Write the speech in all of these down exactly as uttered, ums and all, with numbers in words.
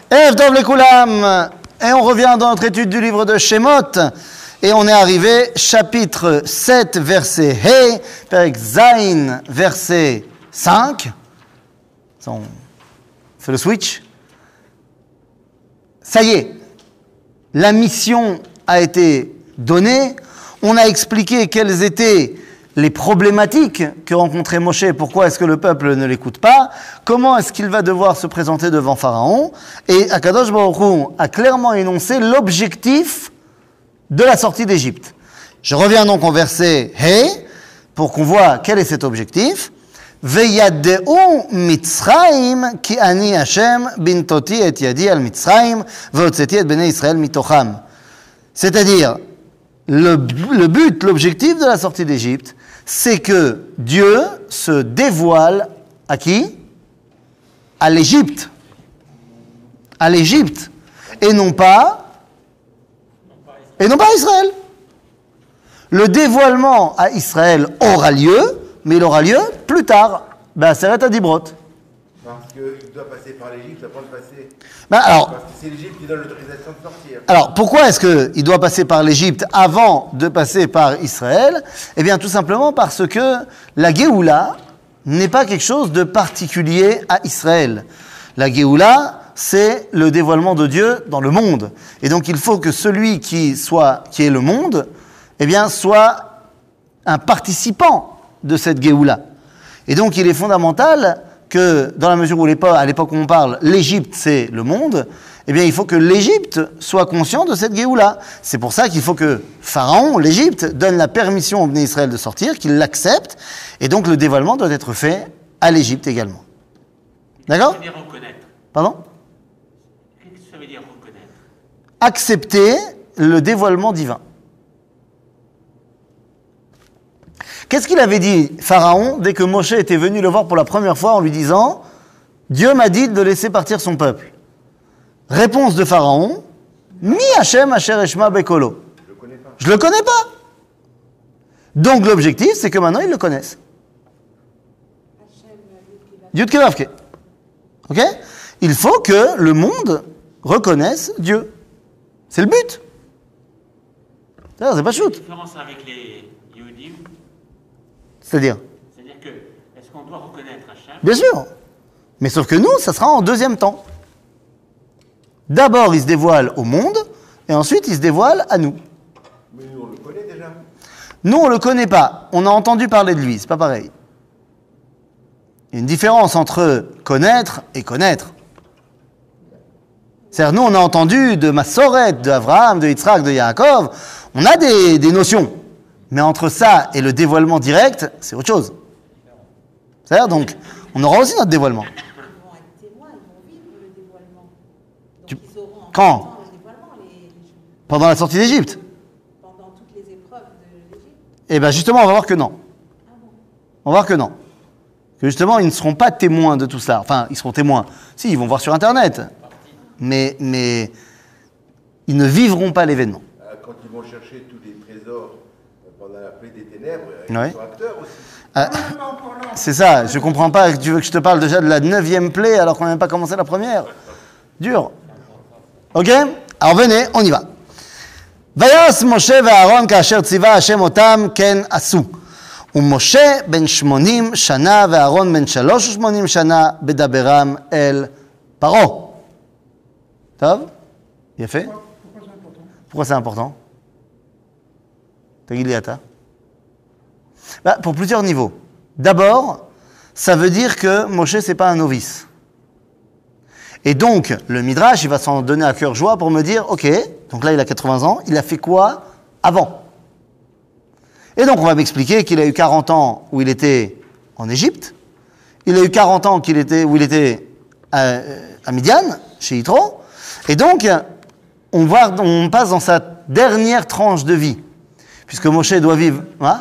Erev Tov Lekulam. Et on revient dans notre étude du livre de Shemot. Et on est arrivé, chapitre sept, verset He, Perek Zayin, verset cinq. On fait le switch. Ça y est, la mission a été donnée. On a expliqué quelles étaient les problématiques que rencontrait Moshe, pourquoi est-ce que le peuple ne l'écoute pas, comment est-ce qu'il va devoir se présenter devant Pharaon, et Akadosh Baruch Hu a clairement énoncé l'objectif de la sortie d'Égypte. Je reviens donc au verset He, pour qu'on voit quel est cet objectif. Veyadeu Mitzrayim ki ani Hashem bintoti et yadi al Mitzrayim vehotzeti et bnei Israël mitocham. C'est-à-dire, le, le but, l'objectif de la sortie d'Égypte, c'est que Dieu se dévoile à qui? À l'Égypte. À l'Égypte. Et non pas, et non pas à Israël. Le dévoilement à Israël aura lieu, mais il aura lieu plus tard. Ben, Seret Adibrot. Parce qu'il doit passer par l'Égypte avant de passer. Ben, alors, Parce que c'est l'Égypte qui donne l'autorisation de sortir. Alors, pourquoi est-ce qu'il doit passer par l'Égypte avant de passer par Israël? Eh bien, tout simplement parce que la Géoula n'est pas quelque chose de particulier à Israël. La Géoula, c'est le dévoilement de Dieu dans le monde. Et donc, il faut que celui qui soit, qui est le monde, eh bien, soit un participant de cette Géoula. Et donc, il est fondamental que, dans la mesure où, à l'époque où on parle, l'Égypte, c'est le monde, eh bien, il faut que l'Égypte soit conscient de cette Géoula. C'est pour ça qu'il faut que Pharaon, l'Égypte, donne la permission au Bnei Israël de sortir, qu'il l'accepte, et donc le dévoilement doit être fait à l'Égypte également. D'accord? Qu'est-ce que ça veut dire reconnaître? Pardon? Qu'est-ce que ça veut dire reconnaître? Accepter le dévoilement divin. Qu'est-ce qu'il avait dit, Pharaon, dès que Moshe était venu le voir pour la première fois en lui disant « Dieu m'a dit de laisser partir son peuple ». Réponse de Pharaon « Mi Hashem asher eshma bekolo ». Je le connais pas. Je le connais pas. Donc l'objectif, c'est que maintenant ils le connaissent. Yud Kei Vav Kei. Ok? Il faut que le monde reconnaisse Dieu. C'est le but. C'est-à-dire, c'est pas shoot. La différence avec les Yehudim, C'est-à-dire c'est-à-dire que, est-ce qu'on doit reconnaître Hachem? Bien sûr. Mais sauf que nous, ça sera en deuxième temps. D'abord, il se dévoile au monde, et ensuite, il se dévoile à nous. Mais nous, on le connaît déjà. Nous, on ne le connaît pas. On a entendu parler de lui. C'est pas pareil. Il y a une différence entre connaître et connaître. C'est-à-dire, nous, on a entendu de Massoret, de Abraham, de Yitzhak, de Yaakov. On a des, des notions. Mais entre ça et le dévoilement direct, c'est autre chose. C'est-à-dire, donc, on aura aussi notre dévoilement. Ils vont être témoins, ils vont vivre le dévoilement. Donc Tu- ils auront en Quand même temps le dévoilement, les, les- Pendant la sortie d'Égypte. pendant toutes les épreuves de l'Égypte. Eh bien, justement, on va voir que non. On va voir que non. Que justement, ils ne seront pas témoins de tout ça. Enfin, ils seront témoins. Si, ils vont voir sur Internet. Mais, mais ils ne vivront pas l'événement. Euh, Quand ils vont chercher tous les trésors euh, pendant la plaie des ténèbres, ils Ouais. sont acteurs aussi. Ah, c'est ça, je comprends pas. Tu veux que je te parle déjà de la neuvième plaie alors qu'on n'a même pas commencé la première? Dur. Ok? Alors venez, on y va. Vayas Moshe ve'Aaron ka'asher tziva Hashem otam ken asu. ומשה בן שמונים שנה ואהרון בן שלוש ושמונים שנה בדברם אל פרעה. טוב? יפה? Pourquoi c'est important? תגיד לי אתה. Bah, pour plusieurs niveaux. D'abord, ça veut dire que Moshe, c'est pas un novice. Et donc, le Midrash, il va s'en donner à cœur joie pour me dire, ok, donc là, il a quatre-vingts ans, il a fait quoi avant? Et donc, on va m'expliquer qu'il a eu quarante ans où il était en Égypte, il a eu quarante ans qu'il était, où il était à, à Midian, chez Yitro, et donc, on, va, on passe dans sa dernière tranche de vie, puisque Moshe doit vivre... Hein?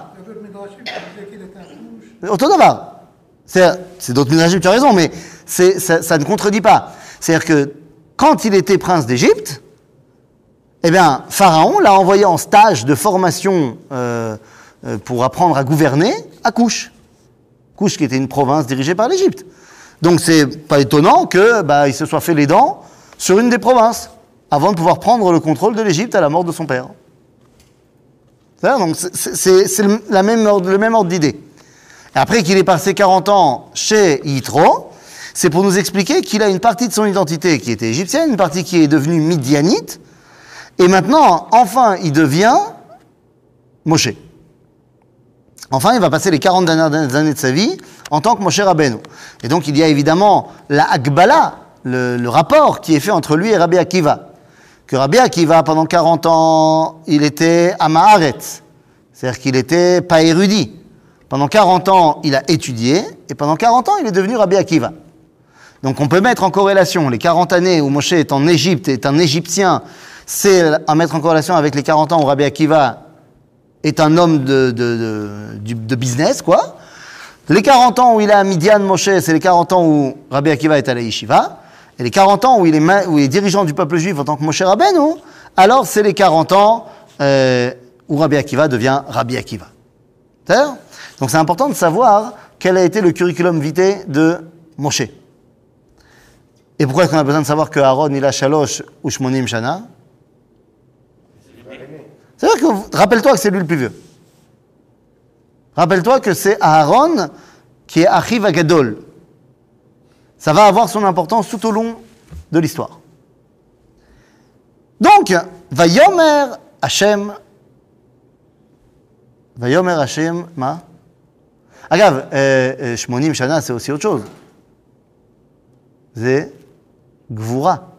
Autonomar. C'est, c'est d'autres ménages, tu as raison, mais c'est, ça, ça ne contredit pas. C'est-à-dire que quand il était prince d'Égypte, eh bien, Pharaon l'a envoyé en stage de formation euh, euh, pour apprendre à gouverner à Couche. Couche qui était une province dirigée par l'Égypte. Donc c'est pas étonnant que bah, il se soit fait les dents sur une des provinces, avant de pouvoir prendre le contrôle de l'Égypte à la mort de son père. C'est, donc c'est, c'est, c'est le, la même ordre, le même ordre d'idée. Et après qu'il ait passé quarante ans chez Yitro, c'est pour nous expliquer qu'il a une partie de son identité qui était égyptienne, une partie qui est devenue midianite, et maintenant, enfin, il devient Moshe. Enfin, il va passer les quarante dernières années de sa vie en tant que Moshe Rabbeinu. Et donc, il y a évidemment la Hakbala, le, le rapport qui est fait entre lui et Rabbi Akiva. Que Rabbi Akiva, pendant quarante ans, il était Amaharetz, c'est-à-dire qu'il n'était pas érudit. Pendant quarante ans, il a étudié, et pendant quarante ans, il est devenu Rabbi Akiva. Donc, on peut mettre en corrélation les quarante années où Moshe est en Égypte, est un Égyptien, c'est à mettre en corrélation avec les quarante ans où Rabbi Akiva est un homme de, de, de, de business, quoi. Les quarante ans où il est à Midian, Moshe, c'est les quarante ans où Rabbi Akiva est à la Yeshiva. Et les quarante ans où il est, ma- où il est dirigeant du peuple juif en tant que Moshe Rabbeinu, alors c'est les quarante ans euh, où Rabbi Akiva devient Rabbi Akiva. C'est-à-dire ? Donc c'est important de savoir quel a été le curriculum vitae de Moshe. Et pourquoi est-ce qu'on a besoin de savoir que Aaron il a Shalosh ou Shmonim Shana ? C'est-à-dire que, rappelle-toi que c'est lui le plus vieux. Rappelle-toi que c'est Aaron qui est Achiv Agadol. Ça va avoir son importance tout au long de l'histoire. Donc, Vayomer Hashem, Vayomer Hashem, ma Agav, euh, Shmonim Shana, c'est aussi autre chose. C'est Gvura.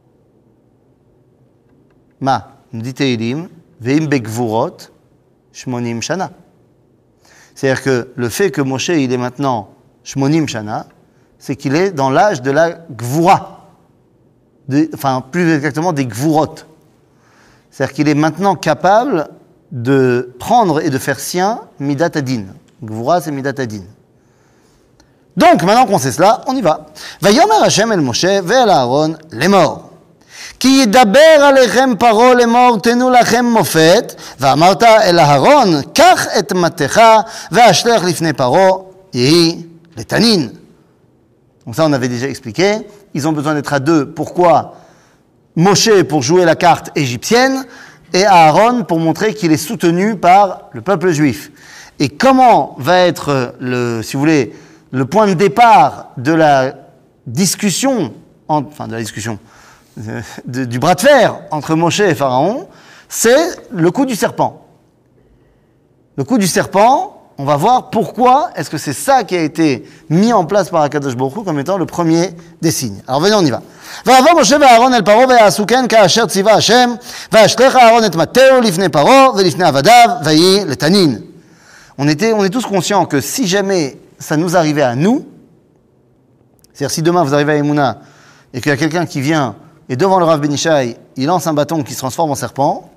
Ma, nous dit Tehilim, Veim Begvurot, Shmonim Shana. C'est-à-dire que le fait que Moshe, il est maintenant Shmonim Shana, c'est qu'il est dans l'âge de la Gvura. De, enfin, plus exactement des Gvurot. C'est-à-dire qu'il est maintenant capable de prendre et de faire sien Midat Adin. Gvura, c'est Midat Adin. Donc, maintenant qu'on sait cela, on y va. Vayomer Hashem el Moshe ve'el Aaron lemor. כי ידבר עליכם פרעה לאמור תנו לכם מופת ואמרת אל אהרון קח את מטך והשלך לפני פרעה יהי לתנין. Donc ça on avait déjà expliqué, ils ont besoin d'être à deux. Pourquoi Moshe pour jouer la carte égyptienne et Aaron pour montrer qu'il est soutenu par le peuple juif. Et comment va être le, si vous voulez, le point de départ de la discussion, enfin de la discussion, De, du bras de fer entre Moshe et Pharaon, c'est le coup du serpent. Le coup du serpent, on va voir pourquoi est-ce que c'est ça qui a été mis en place par Akadosh Baruch Hu comme étant le premier des signes. Alors venez, on y va. ויבוא משה ואהרון אל פרעה ויעשו כן כאשר ציווה השם וישלך אהרון את מטהו לפני פרעה ולפני עבדיו ויהי לתנין. On était, on est tous conscients que si jamais ça nous arrivait à nous, c'est-à-dire si demain vous arrivez à Emouna et qu'il y a quelqu'un qui vient et devant le Rav Ben Ishai, il lance un bâton qui se transforme en serpent,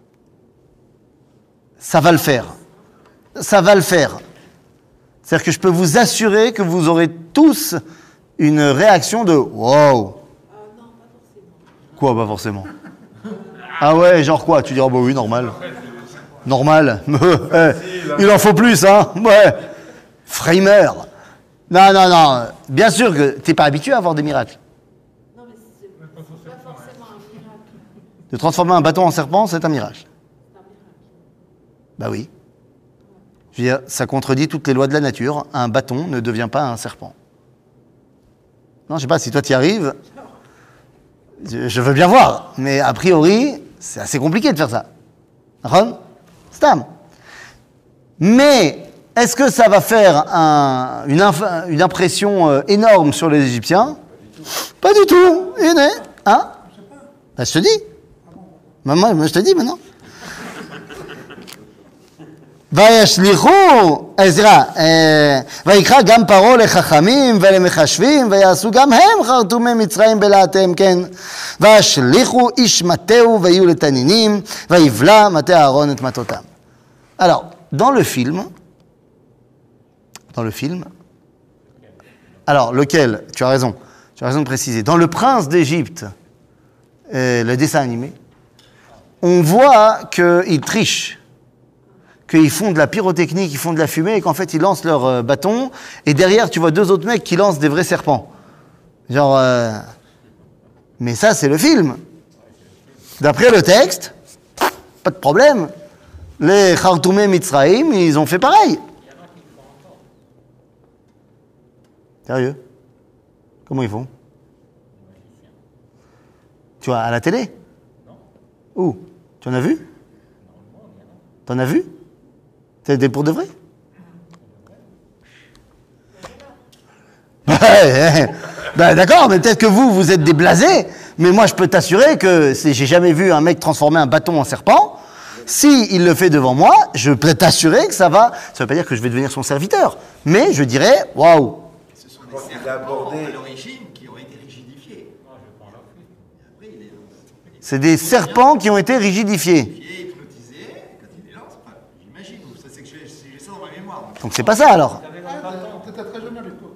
ça va le faire. Ça va le faire. C'est-à-dire que je peux vous assurer que vous aurez tous une réaction de « Wow !» Quoi, pas forcément. Ah ouais, genre quoi? Tu diras « Bah oui, normal. » Normal. Il en faut plus, hein? Ouais. Framer. Non, non, non. Bien sûr que tu n'es pas habitué à avoir des miracles. De transformer un bâton en serpent, c'est un miracle. Bah oui. Je veux dire, ça contredit toutes les lois de la nature. Un bâton ne devient pas un serpent. Non, je sais pas, si toi tu y arrives, je, je veux bien voir. Mais a priori, c'est assez compliqué de faire ça. Ron? Stam. Mais, est-ce que ça va faire un, une, inf- une impression euh, énorme sur les Égyptiens? Pas du tout. Hein? Bah, je te dis. Maman, moi je te dis maintenant. וישליכו, סליחה, ויקרא גם פרעה לחכמים ולמחשבים ויעשו גם הם חרטומי מצרים בלעתם, כן. וישליכו איש מטהו ויהיו לתנינים ויבלע מטה אהרון את מטותם. Alors, dans le film, dans le film, alors lequel, tu as raison, tu as raison de préciser, dans Le Prince d'Égypte, euh, le dessin animé, on voit qu'ils trichent, qu'ils font de la pyrotechnie, qu'ils font de la fumée, et qu'en fait ils lancent leur euh, bâton, et derrière tu vois deux autres mecs qui lancent des vrais serpents. Genre, euh, Mais ça, c'est le film. D'après le texte, pas de problème. Les Khartoumé Mitzraïm, ils ont fait pareil. Sérieux? Comment ils font? Tu vois, à la télé? Non. Où? Tu en as vu? T'en as vu? C'était pour de vrai? Ben, d'accord, mais peut-être que vous, vous êtes des blasés, mais moi je peux t'assurer que c'est, j'ai jamais vu un mec transformer un bâton en serpent. Si il le fait devant moi, je peux t'assurer que ça va. Ça veut pas dire que je vais devenir son serviteur, mais je dirais, waouh. Ce sont des serpents à l'origine qui ont été rigidifiés. Après, il est... C'est des serpents qui ont été rigidifiés. Hypnotisés, quand il est là, c'est pas... J'imagine, ça, c'est que j'ai, j'ai ça dans ma mémoire. Donc c'est pas ça alors. T'étais très jeune à l'époque.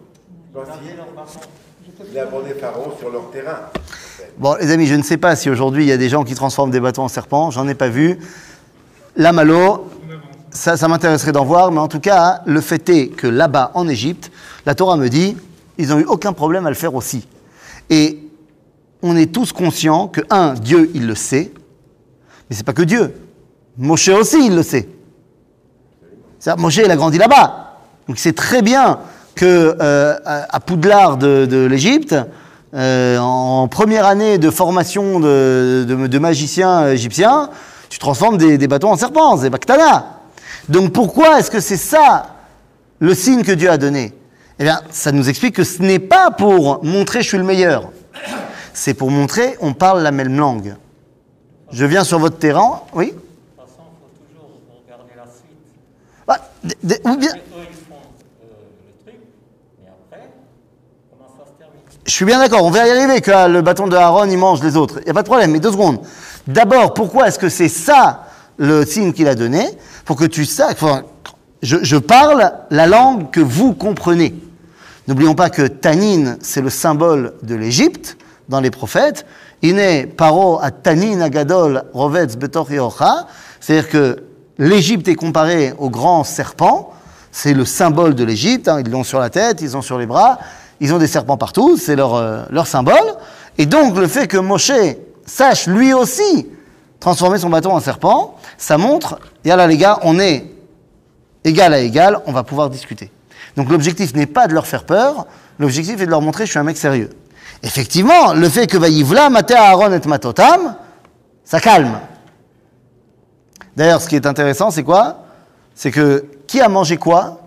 Il a abordé Pharaon sur leur terrain. Bon, les amis, je ne sais pas si aujourd'hui il y a des gens qui transforment des bâtons en serpents, j'en ai pas vu. La Malo, ça, ça m'intéresserait d'en voir, mais en tout cas, le fait est que là-bas, en Égypte, la Torah me dit, ils n'ont eu aucun problème à le faire aussi. Et on est tous conscients que, un, Dieu, il le sait, mais c'est pas que Dieu. Moshe aussi, il le sait. C'est-à-dire, Moshe, il a grandi là-bas. Donc il sait très bien que euh, à Poudlard de, de l'Égypte, euh, en première année de formation de, de, de magicien égyptien, tu transformes des, des bâtons en serpents, des baktana. Donc pourquoi est-ce que c'est ça le signe que Dieu a donné? Eh bien, ça nous explique que ce n'est pas pour montrer je suis le meilleur. C'est pour montrer on parle la même langue. Je viens sur votre terrain, oui? De toute façon, il faut toujours regarder la suite. Bah, d- d- ou bien... Eux, ils font euh, le truc, mais après, comment ça se termine? Je suis bien d'accord, on va y arriver que ah, le bâton de Aaron, il mange les autres. Il n'y a pas de problème, mais deux secondes. D'abord, pourquoi est-ce que c'est ça le signe qu'il a donné? Pour que tu saches, enfin, je, je parle la langue que vous comprenez. N'oublions pas que Tanin, c'est le symbole de l'Égypte dans les prophètes. Iné paro à Tanin agadol rovetz betor yocha. C'est-à-dire que l'Égypte est comparée au grand serpent. C'est le symbole de l'Égypte. Hein. Ils l'ont sur la tête, ils l'ont sur les bras. Ils ont des serpents partout. C'est leur, euh, leur symbole. Et donc, le fait que Moshe sache lui aussi transformer son bâton en serpent, ça montre, yallah les gars, on est égal à égal, on va pouvoir discuter. Donc l'objectif n'est pas de leur faire peur, l'objectif est de leur montrer que je suis un mec sérieux. Effectivement, le fait que Vayivla maté Aaron et matotam, ça calme. D'ailleurs, ce qui est intéressant, c'est quoi? C'est que qui a mangé quoi?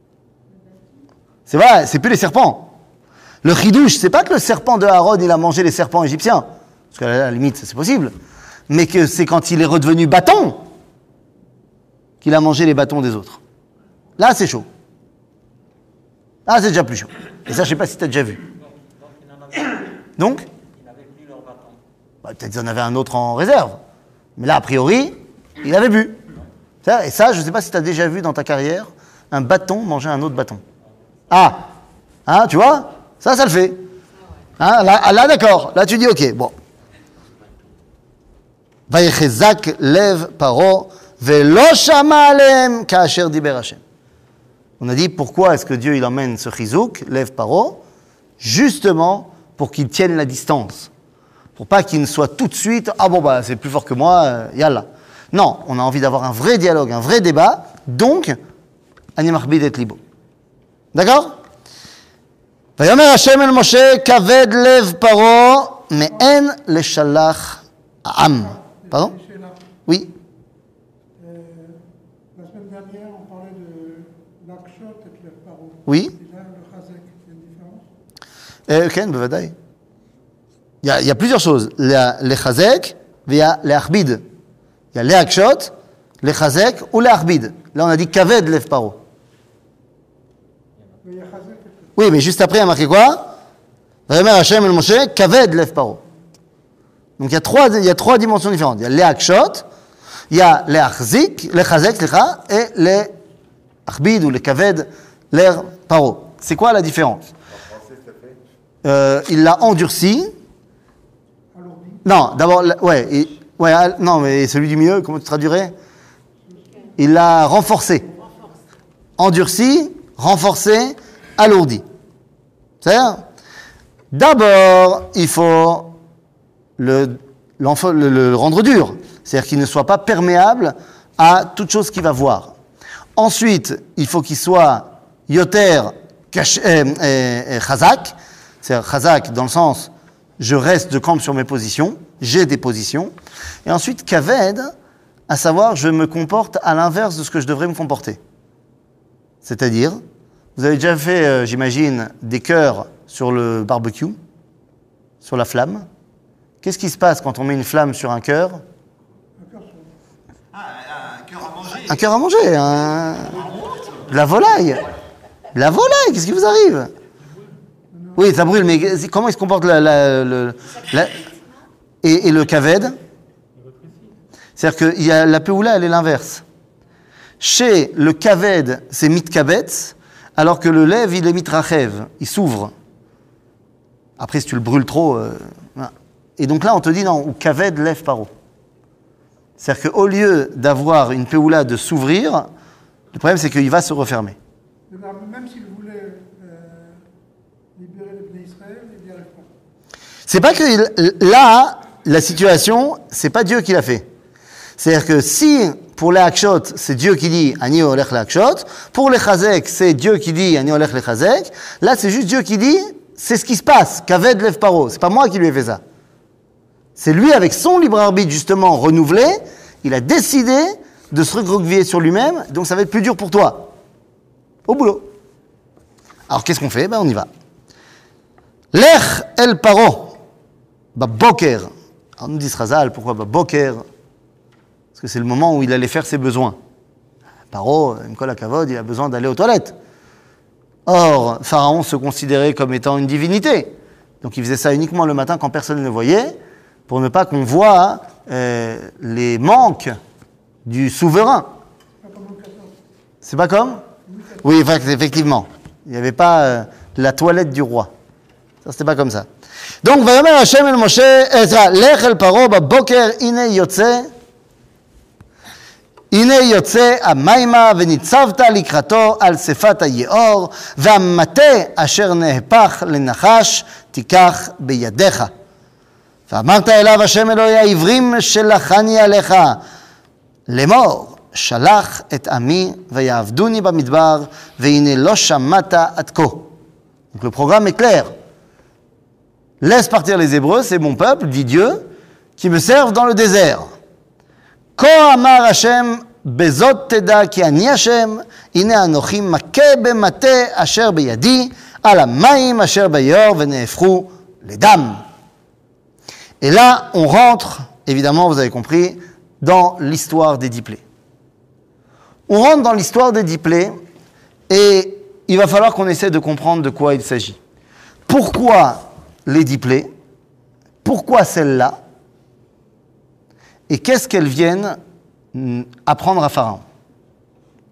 C'est vrai, c'est plus les serpents. Le chidouche, c'est pas que le serpent de Aaron, il a mangé les serpents égyptiens, parce qu'à la limite, c'est possible, mais que c'est quand il est redevenu bâton qu'il a mangé les bâtons des autres. Là, c'est chaud. Là, c'est déjà plus chaud. Et ça, je sais pas si tu as déjà vu. Donc, Ils n'avaient plus leur bâton. bah, peut-être qu'ils en avaient un autre en réserve. Mais là, a priori, il avait bu. Et ça, je ne sais pas si tu as déjà vu dans ta carrière un bâton manger un autre bâton. Ah, hein, tu vois? Ça, ça le fait. Hein, là, là, d'accord. Là, tu dis, ok, bon. Vayechezak lev paro velo shama alem ka'asher diber Hashem. On a dit pourquoi est-ce que Dieu il emmène ce chizouk, lev paro, justement pour qu'il tienne la distance, pour pas qu'il ne soit tout de suite ah bon bah c'est plus fort que moi, euh, yallah. Non, on a envie d'avoir un vrai dialogue, un vrai débat. Donc, ani machbid et libo. D'accord? Vayomer Hashem el Moshe kaved lev paro me'en leshalach ha'am. Pardon? Oui. Euh, la semaine dernière, on parlait de l'akshot et de la paro. Oui. Et là, le chazek, il y a une différence? Eh, ken, bevadaï. Il y a, il y a plusieurs choses. Il y a les chazek, il y a les achbid. Il y a les akshot, les chazek ou les achbid. Là, on a dit kaved lev paro. Mais il y a chazek et Oui, mais juste après, il y a marqué quoi? Vayomer Hashem el Moshe kaved lev paro. Donc il y a trois, il y a trois dimensions différentes. Il y a les akshot, il y a les achzik, les chazek, et les achbid ou les kaved lev paro. C'est quoi la différence? En français, ça fait Euh, il l'a endurci. alourdi. Non, d'abord, la- ouais, et- ouais, al- non, mais celui du milieu, comment tu traduirais? Il l'a renforcé. Endurci, renforcé, alourdi. C'est-à-dire, d'abord, il faut le, le, le rendre dur. C'est-à-dire qu'il ne soit pas perméable à toute chose qu'il va voir. Ensuite, il faut qu'il soit yoter chazak, euh, euh, c'est-à-dire chazak dans le sens je reste de camp sur mes positions, j'ai des positions. Et ensuite, kaved, à savoir je me comporte à l'inverse de ce que je devrais me comporter. C'est-à-dire, vous avez déjà fait, euh, j'imagine, des cœurs sur le barbecue, sur la flamme. Qu'est-ce qui se passe quand on met une flamme sur un cœur ? Ah, un cœur à manger. Un cœur à manger, un... de la volaille. De la volaille, qu'est-ce qui vous arrive ? Oui, ça brûle, mais comment il se comporte la, la, la, la... Et, et le kaved ? C'est-à-dire que y a, la peoula, elle est l'inverse. Chez le kaved, c'est mitkabetz, alors que le lève, il est mitrachev, il s'ouvre. Après, si tu le brûles trop... Euh... Et donc là, on te dit, non, ou kaved lève paro. C'est-à-dire qu'au lieu d'avoir une peoula de s'ouvrir, le problème, c'est qu'il va se refermer. Même s'il voulait euh, libérer les Bnei Israël, il n'y arrive pas. C'est pas que là, la situation, c'est pas Dieu qui l'a fait. C'est-à-dire que si, pour les hakshot, c'est Dieu qui dit « Ani olech le hakshot », pour les chazek, c'est Dieu qui dit « Ani olech le chazek », là, c'est juste Dieu qui dit « C'est ce qui se passe, kaved lev paro ». C'est pas moi qui lui ai fait ça. C'est lui, avec son libre arbitre, justement, renouvelé, il a décidé de se recroqueviller sur lui-même, donc ça va être plus dur pour toi. Au boulot. Alors, qu'est-ce qu'on fait ? Ben, on y va. Lech el paro, ba boker. Alors, nous dit Razal, pourquoi ba boker ? Parce que c'est le moment où il allait faire ses besoins. Paro, Mkol Kavod, il a besoin d'aller aux toilettes. Or, Pharaon se considérait comme étant une divinité. Donc, il faisait ça uniquement le matin quand personne ne le voyait, pour ne pas qu'on voit euh, les manques du souverain. C'est pas comme ? Oui, effectivement. Il n'y avait pas euh, la toilette du roi. Ça, c'était pas comme ça. Donc, Vayomer Hashem el Moshe, Ezra, Lech el Paro, Boker, Ine Yotze, Ine Yotze, Amaima, Venitzavta, Likrato, Al Sefat Yeor, Vamate, Asher Nehpach, Lenachash, Tikach, Beyadecha. ואמרת אליו השם אלוהי העברים שלחני עליך לאמור שלח את עמי ויעבדוני במדבר והנה לא שמעת עד כה. Donc le programme est clair. Laisse partir les Hébreux, c'est mon peuple, dit Dieu, qui me servent dans le désert. כה אמר השם בזאת תדע כי אני השם הנה אנוכי מכה במטה אשר בידי על המים אשר ביאור ונהפכו לדם. Et là, on rentre, évidemment, vous avez compris, dans l'histoire des dix plaies. On rentre dans l'histoire des dix plaies et il va falloir qu'on essaie de comprendre de quoi il s'agit. Pourquoi les dix plaies ? Pourquoi celles-là ? Et qu'est-ce qu'elles viennent apprendre à Pharaon ? Ok ?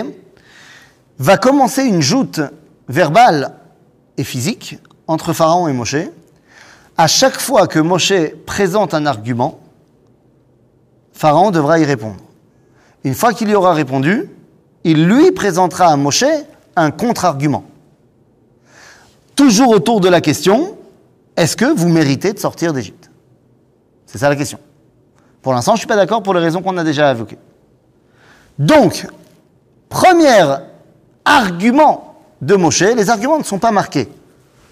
Va commencer une joute verbale et physique entre Pharaon et Moshe. À chaque fois que Moshe présente un argument, Pharaon devra y répondre. Une fois qu'il y aura répondu, il lui présentera à Moshe un contre-argument. Toujours autour de la question, est-ce que vous méritez de sortir d'Égypte ? C'est ça la question. Pour l'instant, je ne suis pas d'accord pour les raisons qu'on a déjà évoquées. Donc, premier argument de Moshe, les arguments ne sont pas marqués. D'accord ?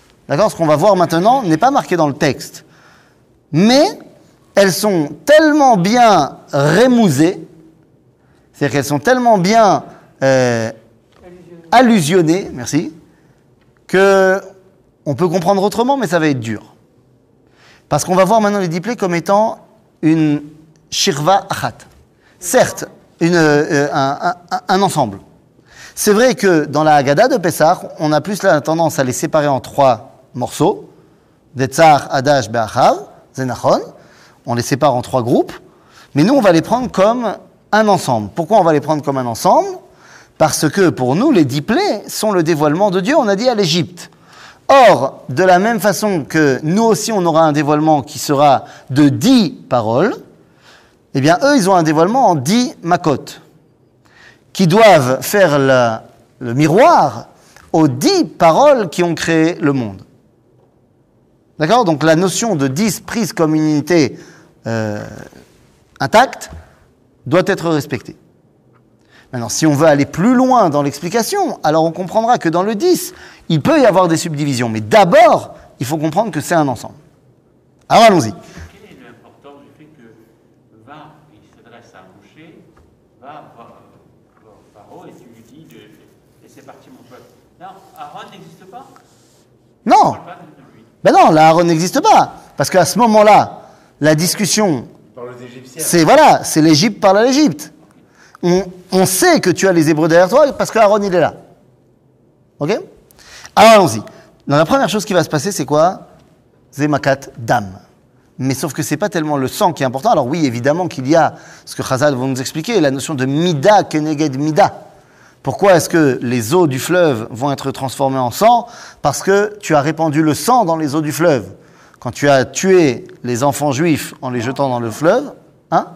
Ce qu'on va voir maintenant n'est pas marqué dans le texte. Mais elles sont tellement bien rémousées, c'est-à-dire qu'elles sont tellement bien euh, allusionnées, merci, qu'on peut comprendre autrement, mais ça va être dur. Parce qu'on va voir maintenant les dix plaies comme étant une shirva achat. Certes, une, euh, un, un, un ensemble. C'est vrai que dans la Haggadah de Pessah, on a plus la tendance à les séparer en trois morceaux, Detzar, Hadash, Be'achav, Zenachon, on les sépare en trois groupes, mais nous on va les prendre comme un ensemble. Pourquoi on va les prendre comme un ensemble ? Parce que pour nous, les dix plaies sont le dévoilement de Dieu, on a dit à l'Égypte. Or, de la même façon que nous aussi on aura un dévoilement qui sera de dix paroles, eh bien eux ils ont un dévoilement en dix makot, qui doivent faire la, le miroir aux dix paroles qui ont créé le monde. D'accord? Donc la notion de dix prise comme une unité euh, intacte doit être respectée. Maintenant, si on veut aller plus loin dans l'explication, alors on comprendra que dans le dix, il peut y avoir des subdivisions. Mais d'abord, il faut comprendre que c'est un ensemble. Alors allons-y. Quelle est l'importance du fait que va, il s'adresse à Moshe, va voir Pharaon et tu lui dis de laisser partir mon peuple. Là, Aaron n'existe pas? Non. On parle pas de lui. Ben non, la Aaron n'existe pas. Parce qu'à ce moment-là, la discussion, Par les Égyptiens. c'est voilà, c'est l'Égypte parle à l'Égypte. On, on sait que tu as les Hébreux derrière toi parce que Aaron il est là. Ok? Alors allons-y. Dans la première chose qui va se passer, c'est quoi? Zemakat dam. Mais sauf que c'est pas tellement le sang qui est important. Alors oui, évidemment qu'il y a ce que Chazal va nous expliquer, la notion de mida keneged mida. Pourquoi est-ce que les eaux du fleuve vont être transformées en sang? Parce que tu as répandu le sang dans les eaux du fleuve. Quand tu as tué les enfants juifs en les jetant dans le fleuve, hein?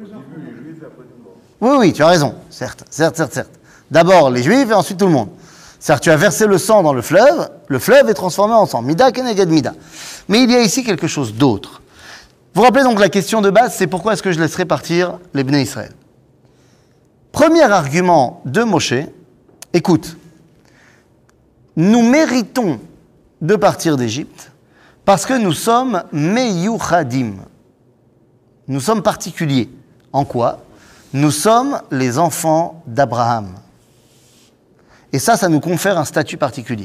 Oui, oui, tu as raison, certes, certes, certes, certes. D'abord les juifs et ensuite tout le monde. C'est-à-dire tu as versé le sang dans le fleuve, le fleuve est transformé en sang. Mida keneged mida. Mais il y a ici quelque chose d'autre. Vous vous rappelez donc la question de base, c'est pourquoi est-ce que je laisserai partir les Bnei Israël? Premier argument de Moshe, écoute, nous méritons de partir d'Égypte parce que nous sommes meyuchadim. Nous sommes particuliers. En quoi? Nous sommes les enfants d'Abraham. Et ça, ça nous confère un statut particulier.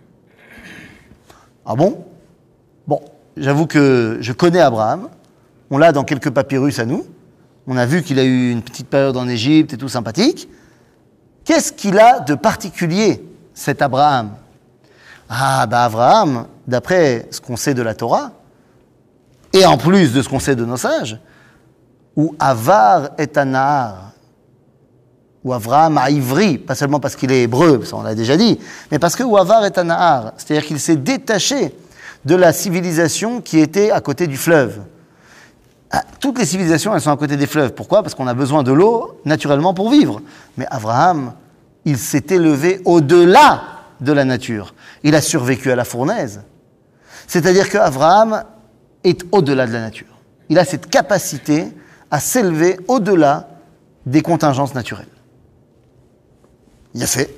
Ah bon? Bon, j'avoue que je connais Abraham. On l'a dans quelques papyrus à nous. On a vu qu'il a eu une petite période en Égypte et tout sympathique. Qu'est-ce qu'il a de particulier, cet Abraham? Ah, bah Abraham, d'après ce qu'on sait de la Torah, et en plus de ce qu'on sait de nos sages, ou Avar et Anahar, ou Avraham a ivri, pas seulement parce qu'il est hébreu, ça on l'a déjà dit, mais parce que ou Avar et Anahar, c'est-à-dire qu'il s'est détaché de la civilisation qui était à côté du fleuve. Toutes les civilisations, elles sont à côté des fleuves. Pourquoi? Parce qu'on a besoin de l'eau, naturellement, pour vivre. Mais Abraham, il s'est élevé au-delà de la nature. Il a survécu à la fournaise. C'est-à-dire qu'Abraham est au-delà de la nature. Il a cette capacité à s'élever au-delà des contingences naturelles. Il a fait.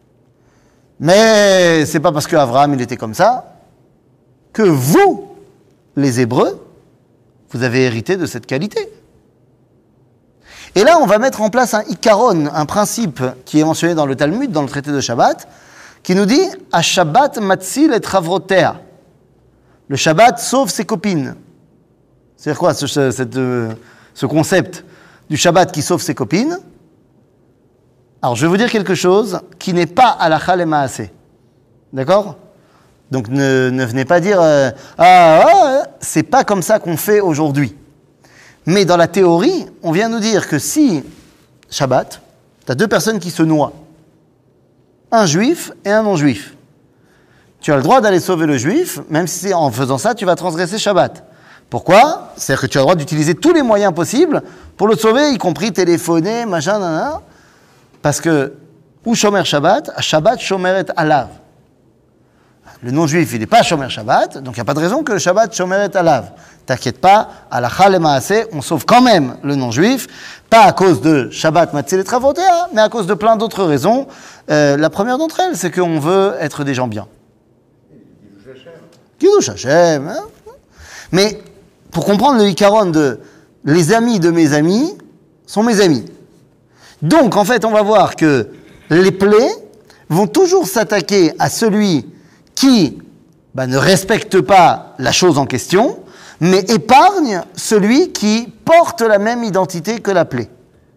Mais c'est pas parce qu'Abraham, il était comme ça, que vous, les Hébreux, vous avez hérité de cette qualité. Et là, on va mettre en place un ikaron, un principe qui est mentionné dans le Talmud, dans le traité de Shabbat, qui nous dit « A Shabbat matzil et travrotea ». Le Shabbat sauve ses copines. C'est-à-dire quoi, ce, ce, cette, euh, ce concept du Shabbat qui sauve ses copines? Alors, je vais vous dire quelque chose qui n'est pas halakha lemaaseh. D'accord? Donc ne, ne venez pas dire euh, ah, ah c'est pas comme ça qu'on fait aujourd'hui. Mais dans la théorie, on vient nous dire que si Shabbat, tu as deux personnes qui se noient, un juif et un non-juif, tu as le droit d'aller sauver le juif, même si en faisant ça, tu vas transgresser Shabbat. Pourquoi? C'est-à-dire que tu as le droit d'utiliser tous les moyens possibles pour le sauver, y compris téléphoner, machin, nanana, parce que ou shomer Shabbat, Shabbat shomeret alav. Le non-juif, il n'est pas shomer Shabbat, donc il n'y a pas de raison que le Shabbat shomeret alav. T'inquiète pas, halakha lemaaseh, on sauve quand même le non-juif, pas à cause de Shabbat matzil et travrotea, mais à cause de plein d'autres raisons. Euh, la première d'entre elles, c'est qu'on veut être des gens bien. Kiddush Hashem. Hein? Mais pour comprendre le ikaron de les amis de mes amis sont mes amis. Donc en fait, on va voir que les plaies vont toujours s'attaquer à celui qui bah, ne respecte pas la chose en question, mais épargne celui qui porte la même identité que la plaie.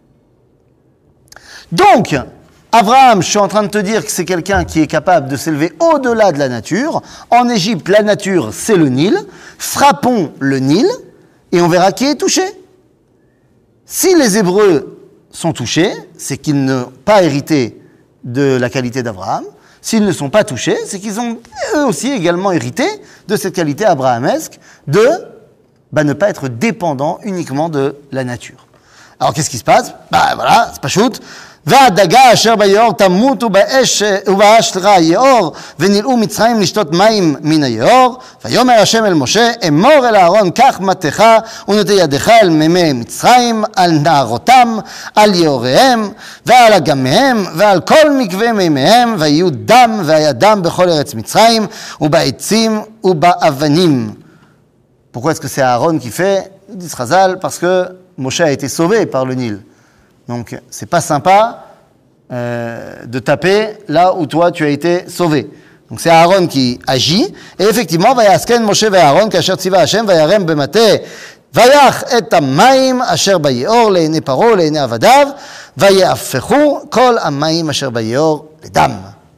Donc, Abraham, je suis en train de te dire que c'est quelqu'un qui est capable de s'élever au-delà de la nature. En Égypte, la nature, c'est le Nil. Frappons le Nil et on verra qui est touché. Si les Hébreux sont touchés, c'est qu'ils n'ont pas hérité de la qualité d'Abraham. S'ils ne sont pas touchés, c'est qu'ils ont eux aussi également hérité de cette qualité abrahamesque de bah, ne pas être dépendant uniquement de la nature. Alors qu'est-ce qui se passe? Bah voilà, c'est pas shoot. והדגה אשר ביאור תמות ובאש ובאש היאור ונלאו מצרים לשתות מים מן היאור ויאמר השם אל משה אמור אל אהרון קח מטך ונטה ידך אל מימי מצרים על נהרותם על יאוריהם ועל אגמיהם ועל כל מקווה מימיהם ויהיו דם והיה דם בכל ארץ מצרים ובעצים ובאבנים. Pourquoi est-ce que c'est Aaron qui fait? Ils disent Chazal, parce que Moshe a été sauvé par le Nil. Donc, c'est pas sympa euh, de taper là où toi tu as été sauvé. Donc, c'est Aaron qui agit. Et effectivement, Vayasken Moshe ve Aaron, kasher tziva Hashem, vayarem bemate, vayach et hamayim asher bayeor, le'ene paro, le'ene avadav, vayafechu kol hamayim asher bayeor, ledam.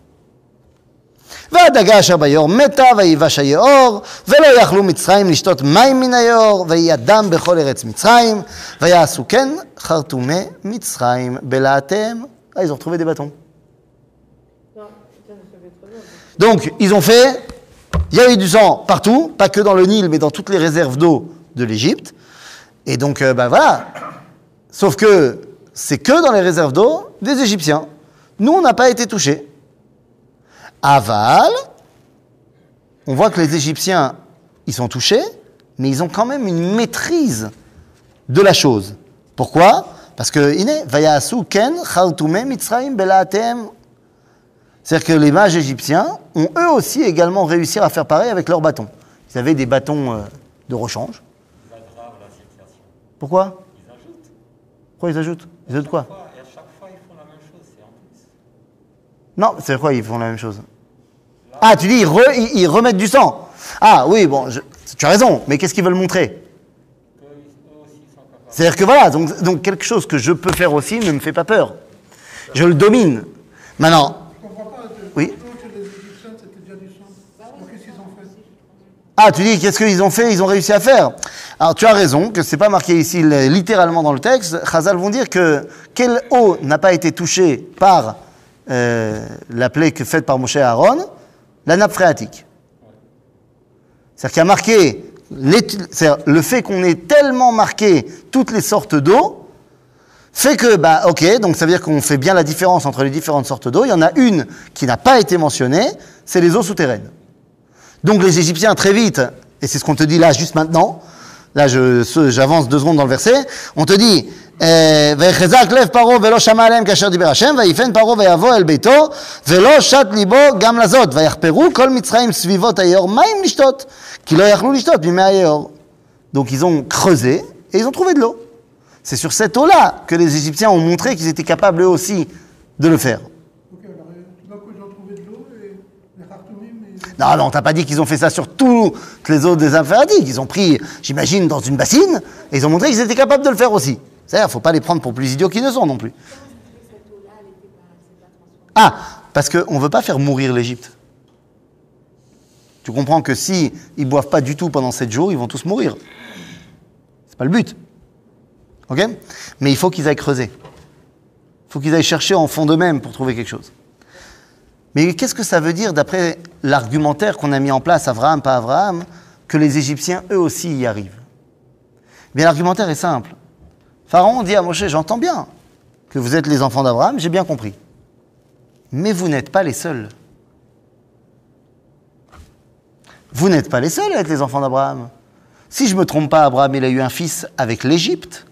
והדגה אשר ביאור מתה ויבש היאור ולא יכלו מצרים לשתות מים מן היאור ויהיה דם בכל ארץ מצרים ויעשו כן חרטומי מצרים בלהטיהם. Ah, ils ont retrouvé des bâtons. Donc, ils ont fait, il y a eu du sang partout, pas que dans le Nil, mais dans toutes les réserves d'eau de l'Égypte. Et donc, euh, ben voilà. Sauf que c'est que dans les réserves d'eau des Égyptiens. Nous, on n'a pas été touchés. Aval, on voit que les Égyptiens, ils sont touchés, mais ils ont quand même une maîtrise de la chose. Pourquoi? Parce que, iné, vayasu ken chaltume mitzraim belaatem. C'est-à-dire que les mages égyptiens ont eux aussi également réussi à faire pareil avec leurs bâtons. Ils avaient des bâtons euh, de rechange. Ils aggravent la situation. Pourquoi? Ils ajoutent. Pourquoi ils ajoutent? Ils ajoutent quoi? Et à chaque fois, ils font la même chose, c'est en plus. Non, c'est quoi ils font la même chose? Ah, tu dis, ils, re, ils, ils remettent du sang. Ah oui, bon, je, tu as raison, mais qu'est-ce qu'ils veulent montrer? C'est-à-dire que voilà, donc, donc quelque chose que je peux faire aussi ne me fait pas peur. Je le domine. Maintenant, Je comprends pas. oui. Que les Égyptiens, c'était déjà du sang. Alors qu'est-ce qu'ils ont fait? Ah, tu dis, qu'est-ce qu'ils ont fait? Ils ont réussi à faire. Alors, tu as raison, que c'est pas marqué ici littéralement dans le texte. Chazal vont dire que quelle eau n'a pas été touchée par euh, la plaie que faite par Moshe et Aaron? La nappe phréatique. C'est-à-dire qu'il y a marqué, c'est-à-dire le fait qu'on ait tellement marqué toutes les sortes d'eau, fait que, bah, ok, donc ça veut dire qu'on fait bien la différence entre les différentes sortes d'eau. Il y en a une qui n'a pas été mentionnée, c'est les eaux souterraines. Donc les Égyptiens, très vite, et c'est ce qu'on te dit là, juste maintenant, là je, j'avance deux secondes dans le verset, on te dit, ויחזק לב פרעה ולא שמע עליהם כאשר דיבר השם ויפן פרעה ויבוא אל ביתו ולא שת ליבו גם לזאת ויחפרו כל מצרים סביבות היאור מים לשתות כי לא יכלו לשתות ממי היאור. Donc ils ont creusé et ils ont trouvé de l'eau. C'est sur cette eau-là que les Égyptiens ont montré qu'ils étaient capables eux aussi de le faire. Ok, alors tout d'un coup ils ont trouvé de l'eau et les Khartoumim. Et... Non, non, t'as pas dit qu'ils ont fait ça sur toutes les eaux des Phréatiques. Ils ont pris, j'imagine, dans une bassine et ils ont montré qu'ils étaient capables de le faire aussi. C'est-à-dire, il ne faut pas les prendre pour plus idiots qu'ils ne sont non plus. Ah, parce qu'on ne veut pas faire mourir l'Égypte. Tu comprends que si ils ne boivent pas du tout pendant sept jours, ils vont tous mourir. C'est pas le but. Ok? Mais il faut qu'ils aillent creuser. Il faut qu'ils aillent chercher en fond d'eux-mêmes pour trouver quelque chose. Mais qu'est-ce que ça veut dire, d'après l'argumentaire qu'on a mis en place, Abraham, pas Abraham, que les Égyptiens, eux aussi, y arrivent? Bien, l'argumentaire est simple. Pharaon dit à Moshe, j'entends bien que vous êtes les enfants d'Abraham, j'ai bien compris. Mais vous n'êtes pas les seuls. Vous n'êtes pas les seuls à être les enfants d'Abraham. Si je ne me trompe pas, Abraham, il a eu un fils avec l'Égypte.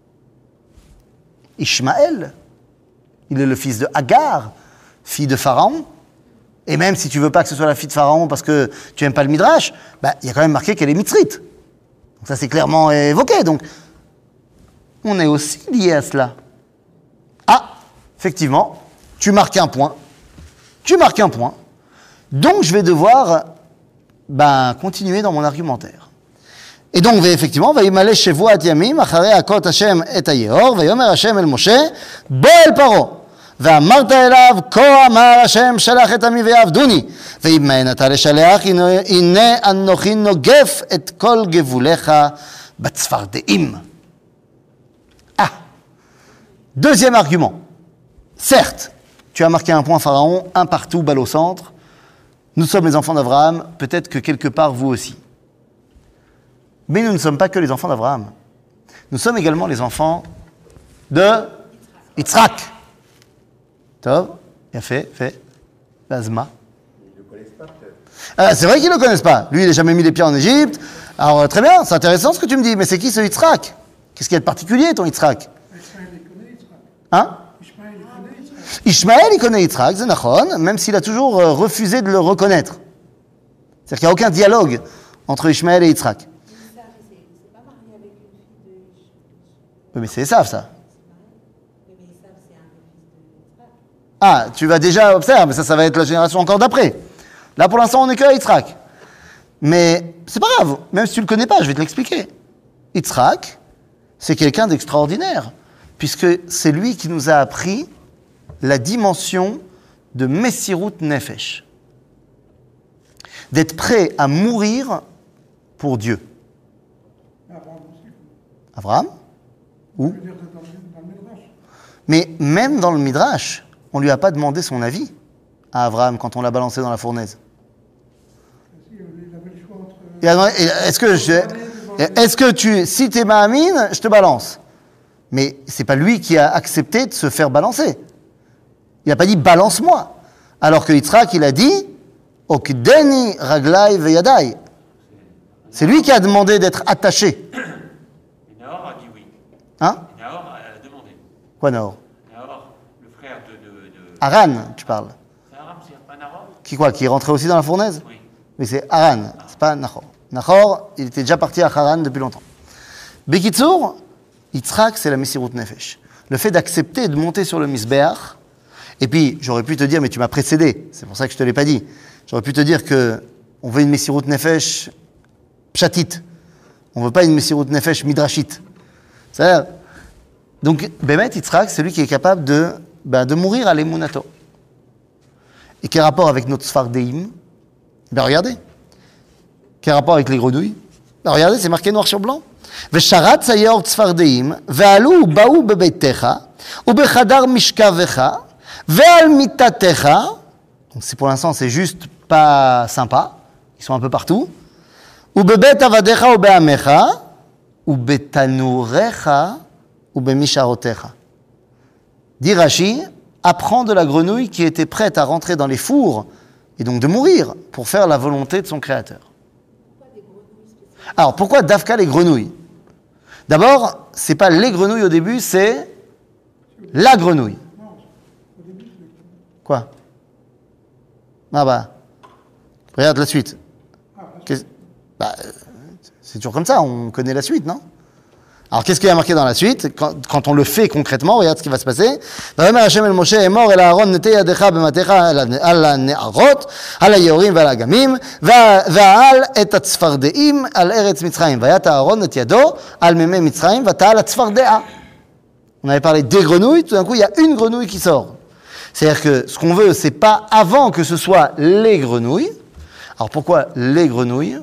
Ishmaël. Il est le fils de Hagar, fille de Pharaon. Et même si tu ne veux pas que ce soit la fille de Pharaon parce que tu n'aimes pas le Midrash, bah, il y a quand même marqué qu'elle est mitzrite. Donc ça, c'est clairement évoqué. Donc, on est aussi lié à cela. Ah, effectivement, tu marques un point. Tu marques un point. Donc, je vais devoir ben, continuer dans mon argumentaire. Et donc, effectivement, וימלא שבועת ימים אחרי הכות השם את היאור ויאמר השם אל משה בוא אל פרעה ואמרת אליו כה אמר השם שלח את עמי ויעבדוני ואם מהן אתה לשלח הנה אנוכי נוגף את כל גבוליך בצפרדעים. Ah, deuxième argument. Certes, tu as marqué un point Pharaon, un partout, balle au centre. Nous sommes les enfants d'Abraham, peut-être que quelque part vous aussi. Mais nous ne sommes pas que les enfants d'Abraham. Nous sommes également les enfants de Yitzhak. Tov, bien fait, fait. L'azma. Ils ne le connaissent pas, peut-être. Ah, c'est vrai qu'ils ne le connaissent pas. Lui, il n'a jamais mis les pieds en Égypte. Alors, euh, très bien, c'est intéressant ce que tu me dis. Mais c'est qui ce Yitzhak? Qu'est-ce qu'il y a de particulier, ton Yitzhak? Ishmaël, il connaît Yitzhak. Hein? Ishmaël, il connaît Yitzhak. Ishmaël, il connaît Yitzhak, c'est nachon, même s'il a toujours euh, refusé de le reconnaître. C'est-à-dire qu'il n'y a aucun dialogue entre Ishmaël et Yitzhak. Esav, c'est c'est pas marié avec une fille de Ishmaël. Oui, mais c'est Esav, ça. Oui, mais Esav, c'est un des fils de Yitzhak. Ah, tu vas déjà observer, mais ça, ça va être la génération encore d'après. Là, pour l'instant, on n'est que à Yitzhak. Mais c'est pas grave, même si tu ne le connais pas, je vais te l'expliquer. Yitzhak, c'est quelqu'un d'extraordinaire, puisque c'est lui qui nous a appris la dimension de Messirut Nefesh. D'être prêt à mourir pour Dieu. Abraham aussi. Abraham? Je Où? veux dire, dans le, dans le Midrash. Mais même dans le Midrash, on ne lui a pas demandé son avis à Abraham quand on l'a balancé dans la fournaise. Si, il avait le choix entre. Et alors, et Est-ce que, je- est-ce que tu, si t'es Mahamine, je te balance? Mais c'est pas lui qui a accepté de se faire balancer. Il n'a pas dit balance-moi. Alors que Yitzhak, il a dit Okdeni raglai veyadai. C'est lui qui a demandé d'être attaché. Et Nahor a dit oui. Hein? Et Nahor a demandé. Quoi, Nahor? Nahor, le frère de. de, de... Haran, tu parles. C'est Aram, c'est pas Nahor? Qui quoi? Qui est rentré aussi dans la fournaise? Oui. Mais c'est Haran, c'est pas Nahor. Nahor, il était déjà parti à Haran depuis longtemps. Bekitsour, Yitzhak, c'est la Messirut Nefesh. Le fait d'accepter de monter sur le Misbeach, et puis j'aurais pu te dire, mais tu m'as précédé, c'est pour ça que je te l'ai pas dit. J'aurais pu te dire que on veut une Messirut Nefesh pshatit. On veut pas une Messirut Nefesh midrashit. C'est-à-dire, donc, Bémet, Yitzhak, c'est lui qui est capable de, ben, de mourir à l'emunato. Et quel rapport avec notre Sfardéim? Ben regardez. Quel rapport avec les grenouilles? Ben regardez, c'est marqué noir sur blanc. Vesharat sayor tzfardeim, ve'alu ba'u bebeitecha, ubechadar mishkavecha, ve'al mitatecha. Donc c'est pour l'instant, c'est juste pas sympa. Ils sont un peu partout. Ubebet avadecha ubeamecha, ubetanurecha, ubemisharotecha. Dit Rashi, apprend de la grenouille qui était prête à rentrer dans les fours et donc de mourir pour faire la volonté de son créateur. Alors, pourquoi Dafka les grenouilles? D'abord, c'est pas les grenouilles au début, c'est la grenouille. Quoi? Ah bah, regarde la suite. Qu'est-ce- Bah, euh, c'est toujours comme ça, on connaît la suite, non? Alors, qu'est-ce qu'il y a marqué dans la suite? Quand, quand on le fait concrètement, regarde ce qui va se passer. ויאמר השם אל משה אמור אל אהרון נטה ידך במטך על הנערות, על היורים ועל האגמים, ועל את הצפרדעים על ארץ מצרים. ויט אהרון את ידו על מימי מצרים ותעל הצפרדעה. On avait parlé des grenouilles, tout d'un coup, il y a une grenouille qui sort. C'est-à-dire que ce qu'on veut, c'est pas avant que ce soit les grenouilles. Alors, pourquoi les grenouilles?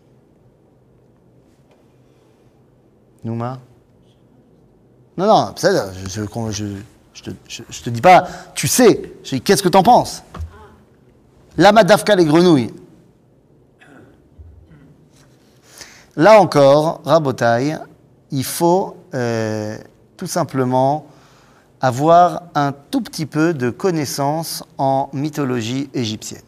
Nouma? Non, non, ça, je, je, je, je, te, je, je te dis pas, tu sais, je dis, qu'est-ce que t'en penses? Lama Dafka les grenouilles. Là encore, Rabotai, il faut euh, tout simplement avoir un tout petit peu de connaissance en mythologie égyptienne.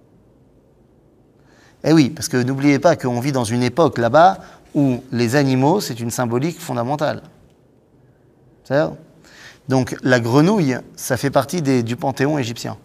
Eh oui, parce que n'oubliez pas qu'on vit dans une époque là-bas où les animaux, c'est une symbolique fondamentale. C'est-à-dire, donc la grenouille, ça fait partie des, du panthéon égyptien.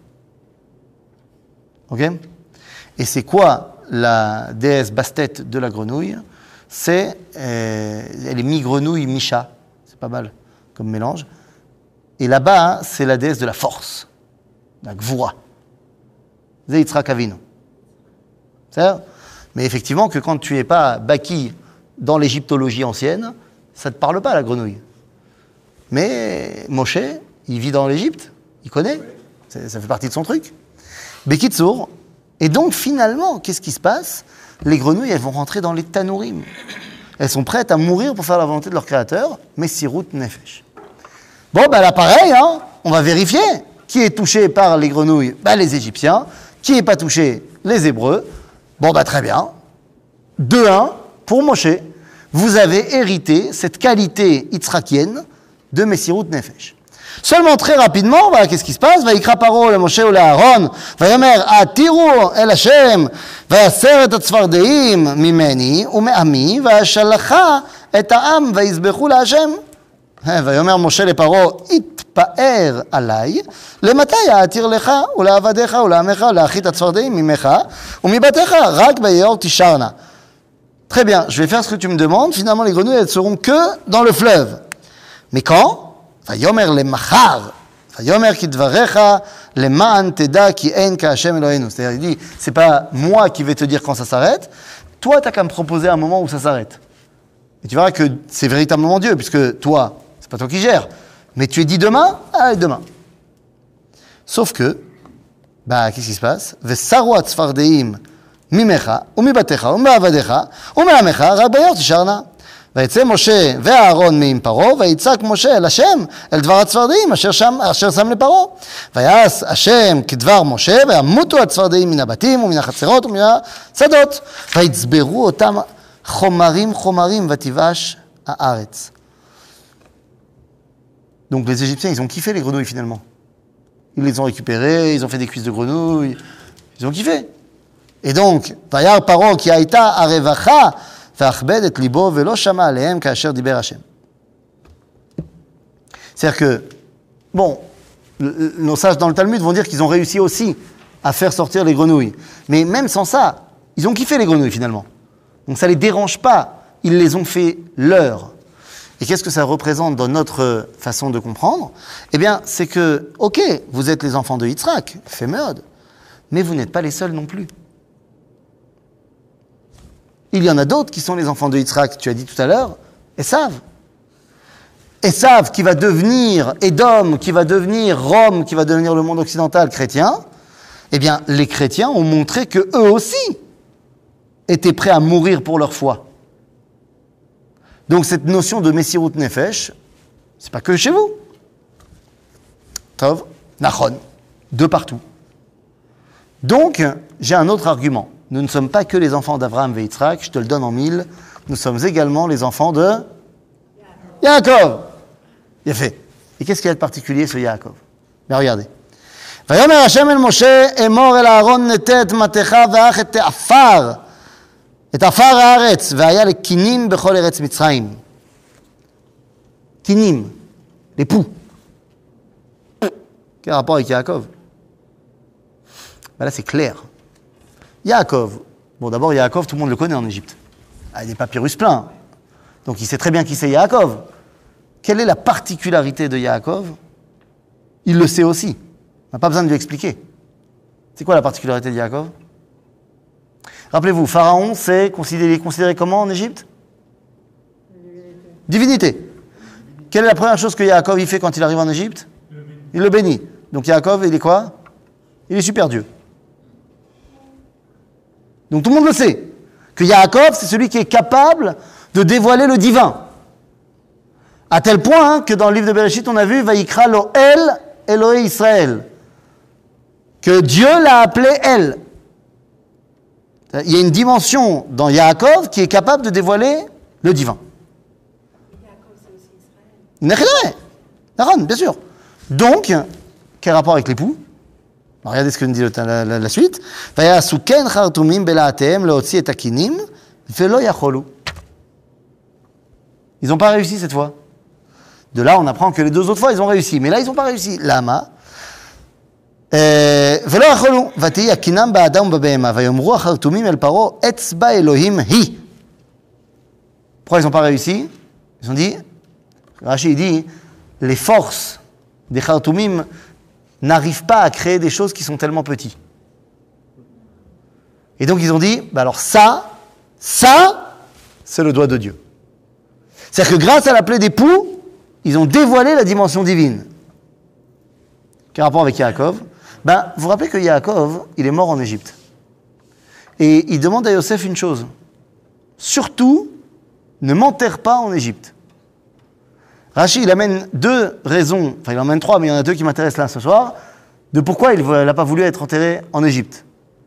Ok? Et c'est quoi la déesse Bastet de la grenouille? C'est, euh, elle est mi-grenouille, mi-chat. C'est pas mal comme mélange. Et là-bas, c'est la déesse de la force, la Gvura. C'est Yitzhak Avinu. C'est-à-dire, mais effectivement, que quand tu n'es pas baki dans l'égyptologie ancienne, ça ne te parle pas, la grenouille. Mais Moshe, il vit dans l'Égypte, il connaît, ça, ça fait partie de son truc. Bekitsour, et donc finalement, qu'est-ce qui se passe? Les grenouilles, elles vont rentrer dans les tanourim. Elles sont prêtes à mourir pour faire la volonté de leur créateur, Messirut Nefesh. Bon, ben là, pareil, hein, on va vérifier qui est touché par les grenouilles, ben, les Égyptiens, qui n'est pas touché, les Hébreux. Bon, ben très bien. deux un. Pour Moshe, vous avez hérité cette qualité yitzhakienne de Messirut Nefesh. Seulement très rapidement, voilà, qu'est-ce qui se passe? ויקרא פרעה למשה ולאהרון, ויאמר, עתירו אל השם, ויסר את הצפרדעים ממני ומעמי, וישלחה את העם ויזבחו להשם. ויאמר משה לפרעה, התפאר עליי, למתי אעתיר לך ולעבדיך ולעמך ולהאכיל את הצפרדעים ממך ומבתיך, רק ביאור תישרנה. Très bien, je vais faire ce que tu me demandes. Finalement, les grenouilles, elles seront que dans le fleuve. Mais quand? ויאמר למחר, ויאמר כדבריך למען תדע כי אין כהשם אלוהינו. C'est-à-dire, il dit, c'est pas moi qui vais te dire quand ça s'arrête. Toi, tu as qu'à me proposer un moment où ça s'arrête. Et tu verras que c'est véritablement Dieu, puisque toi, c'est pas toi qui gères. Mais tu es dit demain, allez, demain. Sauf que, bah, qu'est-ce qui se passe? וסרו הצפרדעים ממך ומבתיך ומעבדיך ומעמך רק ביום תישרנה. ויצא משה ואהרון מעם פרעה, ויצעק משה אל השם אל דבר הצפרדעים אשר שם אשר שם לפרעה. ויעש השם כדבר משה, וימותו הצפרדעים מן הבתים ומן החצרות ומן השדות, ויצברו אותם חומרים חומרים ותיבש הארץ. Donc les Égyptiens, ils ont kiffé les grenouilles finalement. Ils les ont récupérées, ils ont fait des cuisses de grenouilles, ils ont kiffé. Et donc, וירא פרעה כי הייתה הרווחה ואכבד את ליבו ולא שמע עליהם כאשר דיבר השם. C'est-à-dire que, bon, nos sages dans le Talmud vont dire qu'ils ont réussi aussi à faire sortir les grenouilles. Mais même sans ça, ils ont kiffé les grenouilles finalement. Donc ça ne les dérange pas, ils les ont fait leurs. Et qu'est-ce que ça représente dans notre façon de comprendre? Eh bien, c'est que, ok, vous êtes les enfants de Yitzhak, Féméod, mais vous n'êtes pas les seuls non plus. Il y en a d'autres qui sont les enfants de Yitzhak, tu as dit tout à l'heure, Esav. Esav qui va devenir Édom, qui va devenir Rome, qui va devenir le monde occidental chrétien. Eh bien, les chrétiens ont montré que eux aussi étaient prêts à mourir pour leur foi. Donc cette notion de Messirut Nefesh, c'est pas que chez vous. Tov, Nachon, de partout. Donc, j'ai un autre argument. Nous ne sommes pas que les enfants d'Abraham et Yitzhak, je te le donne en mille. Nous sommes également les enfants de Yaakov. Il a fait. Et qu'est-ce qu'il y a de particulier sur Yaakov? Ben regardez. ויאמר השם אל משה אמור אל אהרון נטה את מטך ואך את עפר את עפר הארץ והיה לקינים בכל ארץ מצרים. קינים, les poux. Quel rapport avec Yaakov? Ben là c'est clair. Yaakov. Bon, d'abord, Yaakov, tout le monde le connaît en Égypte. Ah, il y a des papyrus pleins. Donc, il sait très bien qui c'est Yaakov. Quelle est la particularité de Yaakov? Il le sait aussi. On n'a pas besoin de lui expliquer. C'est quoi la particularité de Yaakov? Rappelez-vous, Pharaon, c'est considéré, considéré comment en Égypte? Divinité. Quelle est la première chose que Yaakov il fait quand il arrive en Égypte? Il le bénit. Donc, Yaakov, il est quoi? Il est super Dieu. Donc tout le monde le sait, que Yaakov, c'est celui qui est capable de dévoiler le divin. À tel point hein, que dans le livre de Bereshit, on a vu Vayikra lo El Elohei Israël, que Dieu l'a appelé El. Il y a une dimension dans Yaakov qui est capable de dévoiler le divin. Yaakov, c'est aussi Israël. Naran, bien sûr. Donc, quel rapport avec l'époux? Regardez ce que nous dit la, la, la suite. ויעשו כן חרטומים בלהטיהם להוציא את הקינים ולא יכולו. Ils n'ont pas réussi cette fois. De là, on apprend que les deux autres fois, ils ont réussi. Mais là, ils n'ont pas réussi. Lama. ולא יכולו. ותהי הקינם באדם ובבהמה ויאמרו החרטומים אל פרעה אצבע אלוהים היא. Pourquoi ils n'ont pas réussi? Ils ont dit, Rashi dit, les forces des khartoumim n'arrivent pas à créer des choses qui sont tellement petites. Et donc ils ont dit, bah alors ça, ça, c'est le doigt de Dieu. C'est-à-dire que grâce à la plaie des poux, ils ont dévoilé la dimension divine. Quel rapport avec Yaakov? Ben, vous vous rappelez que Yaakov, il est mort en Égypte. Et il demande à Yosef une chose. Surtout, ne m'enterre pas en Égypte. Rashi, il amène deux raisons, enfin il en amène trois, mais il y en a deux qui m'intéressent là ce soir, de pourquoi il n'a pas voulu être enterré en Égypte.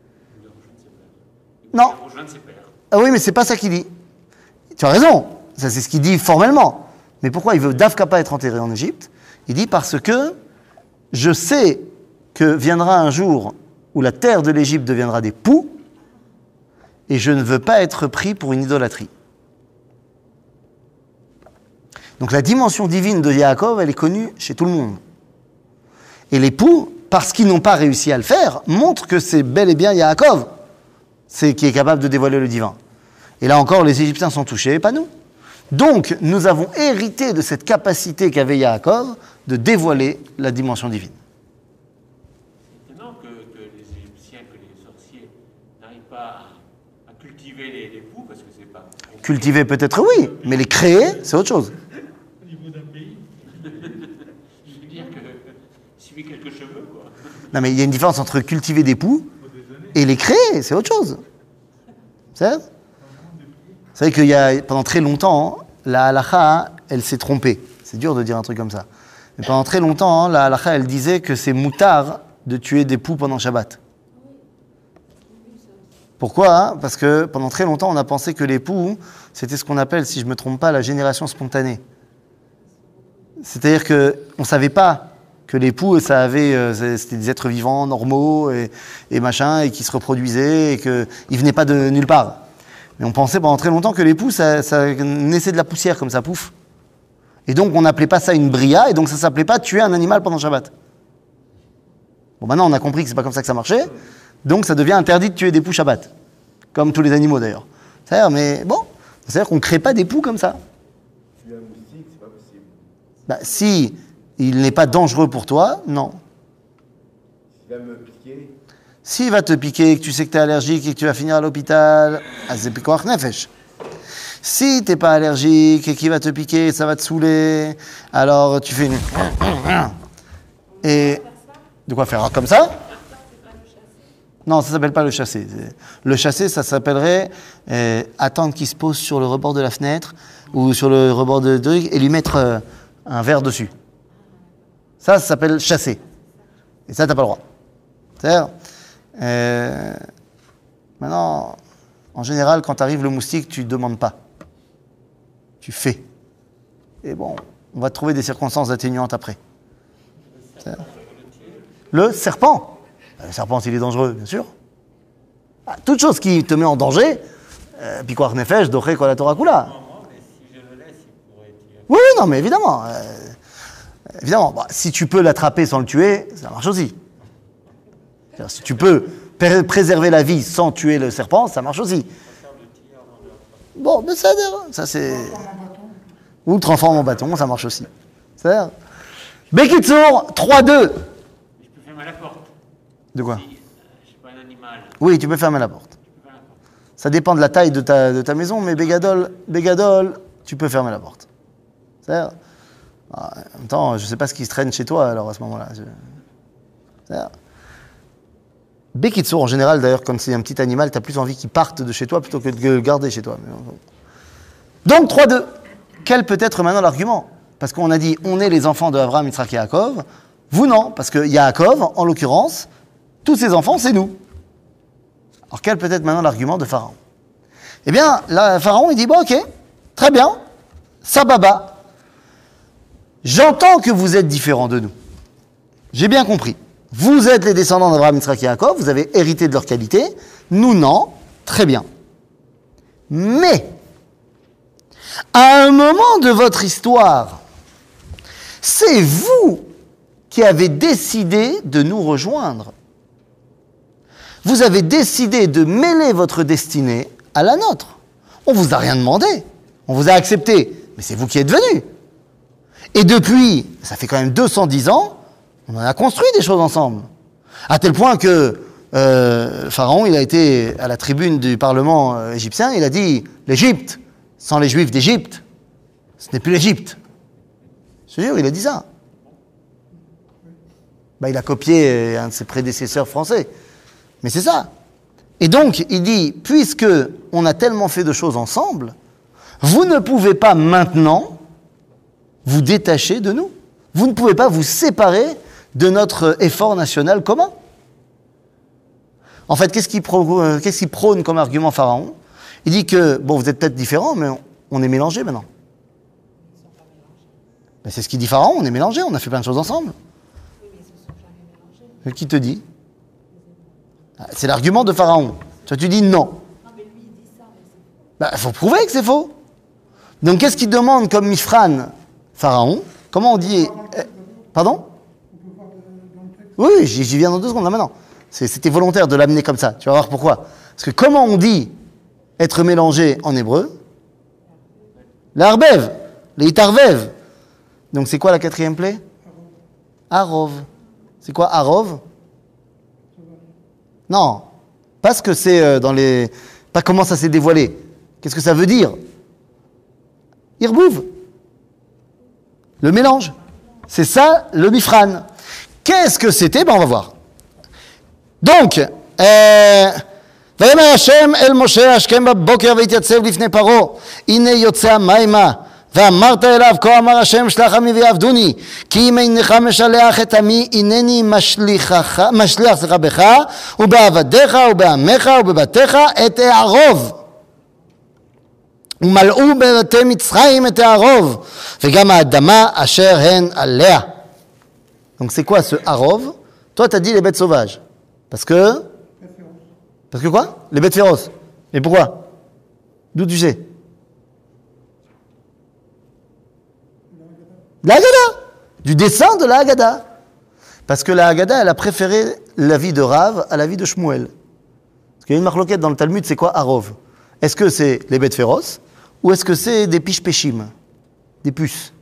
Non. Ah oui, mais c'est pas ça qu'il dit. Tu as raison, ça c'est ce qu'il dit formellement. Mais pourquoi il veut d'Afka pas être enterré en Égypte? Il dit parce que je sais que viendra un jour où la terre de l'Égypte deviendra des poux, et je ne veux pas être pris pour une idolâtrie. Donc la dimension divine de Yaakov, elle est connue chez tout le monde. Et les poux, parce qu'ils n'ont pas réussi à le faire, montrent que c'est bel et bien Yaakov c'est qui est capable de dévoiler le divin. Et là encore, les Égyptiens sont touchés, et pas nous. Donc, nous avons hérité de cette capacité qu'avait Yaakov de dévoiler la dimension divine. C'est étonnant que, que les Égyptiens, que les sorciers n'arrivent pas à, à cultiver les, les poux, parce que c'est pas... Cultiver peut-être oui, mais les créer, c'est autre chose. Au niveau d'un pays, je veux dire que il suffit quelques cheveux, quoi. Non, mais il y a une différence entre cultiver des poux et les créer, c'est autre chose. C'est vrai? Vous savez qu'il y a, pendant très longtemps, la halakha, elle s'est trompée. C'est dur de dire un truc comme ça. Mais pendant très longtemps, la halakha, elle disait que c'est moutard de tuer des poux pendant Shabbat. Pourquoi? Parce que pendant très longtemps, on a pensé que les poux, c'était ce qu'on appelle, si je ne me trompe pas, la génération spontanée. C'est-à-dire qu'on ne savait pas que les poux, ça avait, euh, c'était des êtres vivants, normaux, et, et machin, et qui se reproduisaient, et qu'ils ne venaient pas de nulle part. Mais on pensait pendant très longtemps que les poux, ça, ça naissait de la poussière, comme ça, pouf. Et donc, on n'appelait pas ça une bria, et donc ça ne s'appelait pas tuer un animal pendant Shabbat. Bon, maintenant, on a compris que c'est pas comme ça que ça marchait, donc ça devient interdit de tuer des poux Shabbat. Comme tous les animaux, d'ailleurs. C'est-à-dire, mais bon, c'est-à-dire qu'on ne crée pas des poux comme ça. Tuer un moustique, c'est pas possible. Bah, si il n'est pas dangereux pour toi, non. S'il va me piquer, S'il va te piquer, que tu sais que tu es allergique et que tu vas finir à l'hôpital, ah, c'est pikoach nefesh. Si tu n'es pas allergique et qu'il va te piquer, ça va te saouler, alors tu fais une... Et... De quoi faire? Comme ça? Non, ça ne s'appelle pas le chasser. Le chasser, ça s'appellerait euh, attendre qu'il se pose sur le rebord de la fenêtre ou sur le rebord de truc et lui mettre euh, un verre dessus. Ça, ça s'appelle chasser. Et ça, tu n'as pas le droit. C'est-à-dire, euh, maintenant, en général, quand arrive le moustique, tu ne demandes pas. Tu fais. Et bon, on va trouver des circonstances atténuantes après. C'est-à-dire, le serpent. Le serpent, s'il est dangereux, bien sûr. Ah, toute chose qui te met en danger, euh, puis quoi, nefesh, doré, quoi, la Torah kula. Non, moi, mais si je le laisse, il pourrait tirer. Oui, non, mais évidemment. Euh, évidemment, bah, si tu peux l'attraper sans le tuer, ça marche aussi. C'est-à-dire, si tu peux pr- préserver la vie sans tuer le serpent, ça marche aussi. Bon, mais ça, ça c'est... Ou transforme en bâton, ça marche aussi. C'est-à-dire... Bekitsour, trois deux. Je peux fermer la porte. De quoi? Si, euh, je suis pas un animal. Oui, tu peux fermer la porte. Je peux fermer la porte. Ça dépend de la taille de ta, de ta maison, mais Bégadol, Bégadol, tu peux fermer la porte. C'est-à-dire, ah, en même temps, je ne sais pas ce qui se traîne chez toi, alors à ce moment-là. Je... C'est-à-dire, Bekitsour, en général, d'ailleurs, quand c'est un petit animal, tu as plus envie qu'il parte de chez toi plutôt que de le garder chez toi. Donc, trois deux. Quel peut être maintenant l'argument? Parce qu'on a dit, on est les enfants de Abraham, Yitzhak et Yaakov. Vous, non, parce que Yaakov, en l'occurrence, tous ses enfants, c'est nous. Alors, quel peut être maintenant l'argument de Pharaon? Eh bien, là, Pharaon, il dit, bon, ok, très bien, Sababa, j'entends que vous êtes différents de nous. J'ai bien compris. Vous êtes les descendants d'Abraham, Yitzhak et Yaakov, vous avez hérité de leur qualité. Nous, non, très bien. Mais, à un moment de votre histoire, c'est vous qui avez décidé de nous rejoindre. Vous avez décidé de mêler votre destinée à la nôtre. On ne vous a rien demandé. On vous a accepté. Mais c'est vous qui êtes venus. Et depuis, ça fait quand même deux cent dix ans, on en a construit des choses ensemble. À tel point que euh, Pharaon, il a été à la tribune du Parlement euh, égyptien, il a dit « L'Égypte, sans les Juifs d'Égypte, ce n'est plus l'Égypte. » Je te jure, il a dit ça. Bah, il a copié un de ses prédécesseurs français. Mais c'est ça. Et donc, il dit, puisque on a tellement fait de choses ensemble, vous ne pouvez pas maintenant vous détacher de nous. Vous ne pouvez pas vous séparer de notre effort national commun. En fait, qu'est-ce qu'il prône, qu'est-ce qu'il prône comme argument Pharaon? Il dit que, bon, vous êtes peut-être différents, mais on, on est mélangés maintenant. Ben, c'est ce qu'il dit Pharaon, on est mélangés, on a fait plein de choses ensemble. Oui, mais ils se sont jamais mélangés. Qui te dit? C'est l'argument de Pharaon. Toi, tu dis non. Non, mais lui, il dit ça, mais c'est Il faut prouver que c'est faux. Donc, qu'est-ce qu'il demande comme Mifran, Pharaon? Comment on dit eh, pardon? Oui, oui, j'y j'y viens dans deux secondes, là maintenant. C'est- C'était volontaire de l'amener comme ça. Tu vas voir pourquoi. Parce que comment on dit être mélangé en hébreu? L'arbev, les itarvev. Donc, c'est quoi la quatrième plaie? Arov. C'est quoi Arov? Non, pas ce que c'est euh, dans les... Pas comment ça s'est dévoilé. Qu'est-ce que ça veut dire? Irbouv. Le mélange. C'est ça, le mifran. Qu'est-ce que c'était? Ben, on va voir. Donc, euh... ויאמר השם אל משה השכם בבוקר והתייצב לפני פרעה הנה יוצא המימה ואמרת אליו כה אמר השם שלח עמי ויעבדוני כי אם אינך משלח את עמי הנני משליחך משליח סליחה בך ובעבדיך ובעמך ובבתיך את הערוב ומלאו בבתי מצרים את הערוב וגם האדמה אשר הן עליה. Donc c'est quoi ce arov? Toi t'as dit les bêtes sauvages parce que Parce que quoi? Les bêtes féroces. Mais pourquoi? D'où tu sais? La Haggadah. Du dessin de la Haggadah. Parce que la Haggadah, elle a préféré la vie de Rav à la vie de Shmuel. Parce qu'il y a une marloquette dans le Talmud, c'est quoi Arov? Est-ce que c'est les bêtes féroces ou est-ce que c'est des piches péchim? Des puces?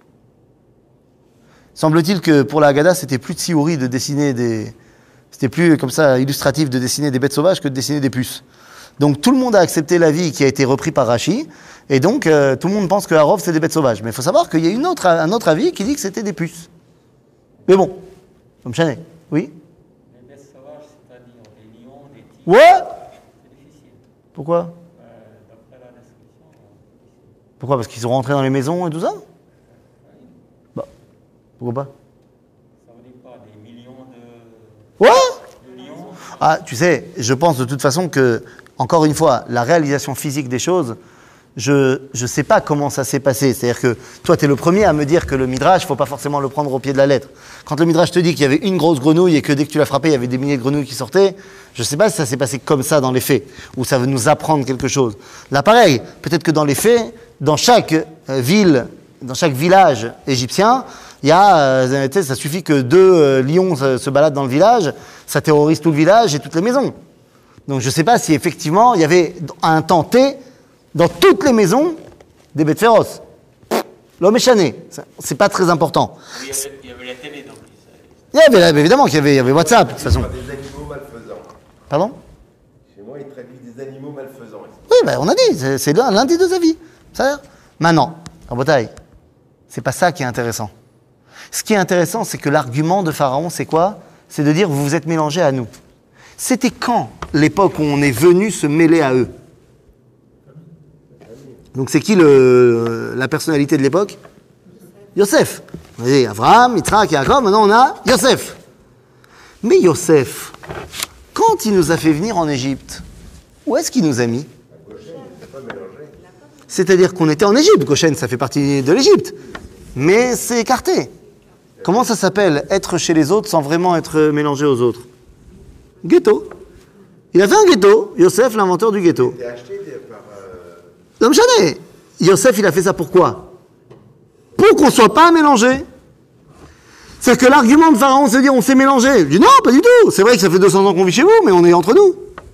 Semble-t-il que pour la Haggadah, c'était plus tsiouri de dessiner des... C'était plus comme ça illustratif de dessiner des bêtes sauvages que de dessiner des puces. Donc tout le monde a accepté l'avis qui a été repris par Rashi, et donc euh, tout le monde pense que Harov c'est des bêtes sauvages. Mais il faut savoir qu'il y a une autre, un autre avis qui dit que c'était des puces. Mais bon, comme Chanet, oui? Les bêtes sauvages, c'est-à-dire des lions, des tigres. Ouais. C'est difficile. Pourquoi? Euh, D'après la description, euh, Pourquoi? Parce qu'ils sont rentrés dans les maisons et tout ça? Bah, pourquoi pas? ça veut dire quoi? Des millions de, Ouais. de lions? Ah, tu sais, je pense de toute façon que, encore une fois, la réalisation physique des choses, je ne sais pas comment ça s'est passé. C'est-à-dire que toi, tu es le premier à me dire que le Midrash, il ne faut pas forcément le prendre au pied de la lettre. Quand le Midrash te dit qu'il y avait une grosse grenouille et que dès que tu l'as frappée, il y avait des milliers de grenouilles qui sortaient, je ne sais pas si ça s'est passé comme ça dans les faits, ou ça veut nous apprendre quelque chose. Là, pareil, peut-être que dans les faits, dans chaque euh, ville, dans chaque village égyptien, il y a, euh, tu sais, ça suffit que deux euh, lions se, se baladent dans le village, ça terrorise tout le village et toutes les maisons. Donc je ne sais pas si effectivement il y avait un temps T dans toutes les maisons des bêtes féroces. Pff, l'homme est chané, c'est pas très important. Il y avait, il y avait la télé, donc. Il y avait, évidemment qu'il y avait, il y avait WhatsApp de toute façon. Des animaux malfaisants. Pardon? Chez moi, ils traduisent des animaux malfaisants. Oui, ben, on a dit, c'est, c'est l'un, l'un des deux avis. Ça, maintenant, en Bretagne, c'est pas ça qui est intéressant. Ce qui est intéressant, c'est que l'argument de Pharaon, c'est quoi? C'est de dire, vous vous êtes mélangés à nous. C'était quand l'époque où on est venu se mêler à eux? Donc c'est qui le, la personnalité de l'époque? Yosef. On a dit Abraham, Yitzhak, Yaakov, maintenant on a Yosef. Mais Yosef, quand il nous a fait venir en Égypte, où est-ce qu'il nous a mis? C'est-à-dire qu'on était en Égypte. Goshen, ça fait partie de l'Égypte. Mais c'est écarté. Comment ça s'appelle être chez les autres sans vraiment être mélangé aux autres? Ghetto. Il a fait un ghetto. Yosef, l'inventeur du ghetto. C'est acheté par. Euh... Non, jamais. Yosef, il a fait ça pourquoi? Pour qu'on ne soit pas mélangé. C'est-à-dire que l'argument de Pharaon, c'est de dire on s'est mélangé. Je dis non, pas du tout. C'est vrai que ça fait deux cents ans qu'on vit chez vous, mais on est entre nous.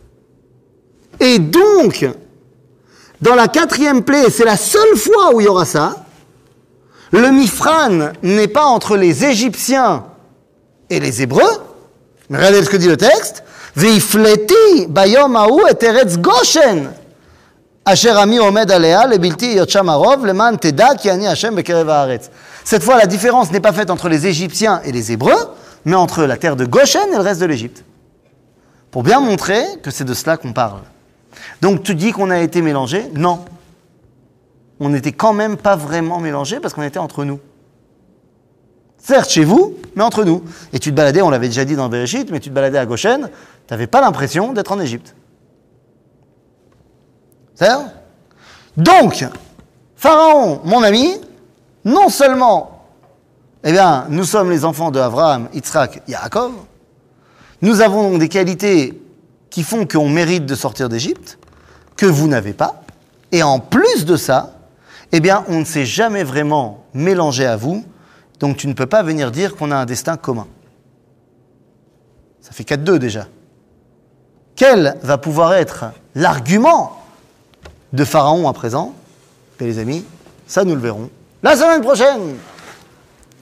Et donc, dans la quatrième plaie, c'est la seule fois où il y aura ça, le Mifran n'est pas entre les Égyptiens et les Hébreux. Mais regardez ce que dit le texte. Veifleti bayom hahu et eretz Goshen. Asher ami omed alea lebilti yotsham harov leman teda ki ani Hashem bekerev haaretz. Cette fois, la différence n'est pas faite entre les Égyptiens et les Hébreux, mais entre la terre de Goshen et le reste de l'Égypte. Pour bien montrer que c'est de cela qu'on parle. Donc tu dis qu'on a été mélangés? Non. On n'était quand même pas vraiment mélangés parce qu'on était entre nous. Certes chez vous, mais entre nous. Et tu te baladais, on l'avait déjà dit dans Bereshit, mais tu te baladais à Goshen, tu n'avais pas l'impression d'être en Égypte. C'est ça? Donc, Pharaon, mon ami, non seulement Eh bien, nous sommes les enfants de Abraham, Yitzhak, Yaakov. Nous avons donc des qualités qui font qu'on mérite de sortir d'Égypte, que vous n'avez pas. Et en plus de ça, eh bien, on ne s'est jamais vraiment mélangé à vous, donc tu ne peux pas venir dire qu'on a un destin commun. Ça fait quatre deux déjà. Quel va pouvoir être l'argument de Pharaon à présent? Et les amis, ça nous le verrons la semaine prochaine.